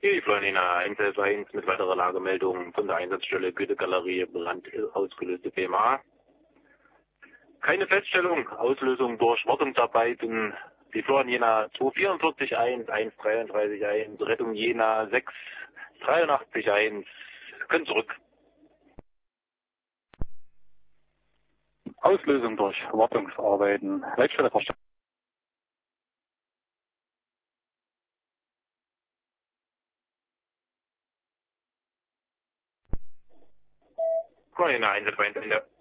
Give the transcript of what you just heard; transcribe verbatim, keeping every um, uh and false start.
Hier die Florina eins elf eins mit weiterer Lagemeldung von der Einsatzstelle Goethe-Galerie, Brand ausgelöste P M A. Keine Feststellung, Auslösung durch Wartungsarbeiten. Die Florian Jena zwei vier vier eins, eins drei drei eins, Rettung Jena sechs drei acht eins, können zurück. Auslösung durch Wartungsarbeiten. Leitstelle verstanden. Florian Jena eins elf eins, Ende.